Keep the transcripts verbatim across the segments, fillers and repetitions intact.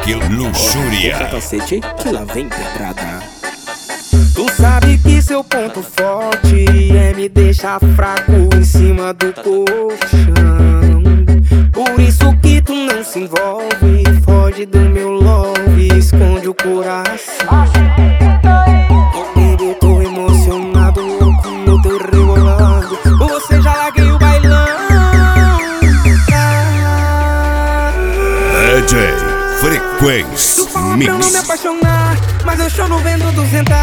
Que luxúria. Puxa cacete que lá vem pedrada. Tu sabe que seu ponto forte é me deixar fraco em cima do colchão. Por isso que tu não se envolve, foge do meu love, esconde o coração. Oh baby, eu tô emocionado, louco no teu rebolado. Por você já larguei o bailão. D J Frequência Tu fala Mix. pra eu não me apaixonar, mas eu choro vendo duzentas.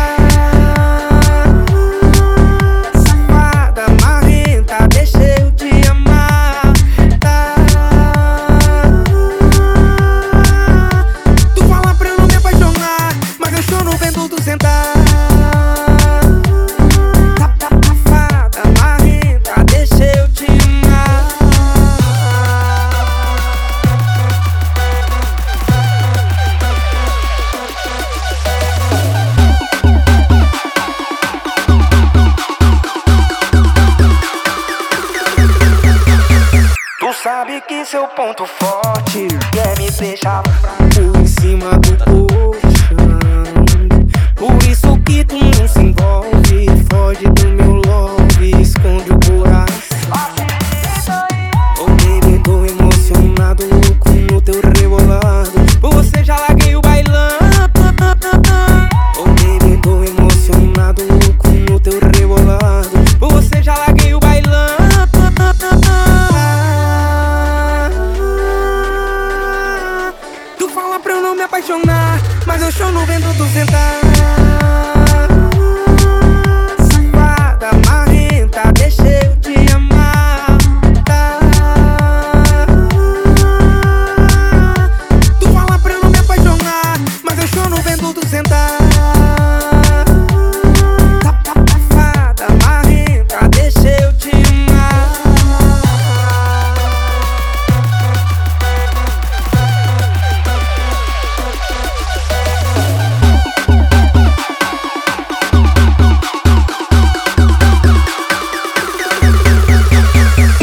Safada, marrenta, deixa eu te amar, tá? Tu fala pra eu não me apaixonar, mas eu choro vendo duzentas. Safada, marrenta, deixa eu te amar. Tu sabe que seu ponto forte é me deixar fraco em cima do colchão. Por isso que tu não se envolve, foge do meu love, esconde o coração. Oh baby, tô emocionado, louco no teu rebolado. Por você já larguei o bailão. Oh baby, tô emocionado, louco no teu rebolado. Por você já larguei o bailão. Tu fala pra eu não me apaixonar, mas eu choro vendo duzentas.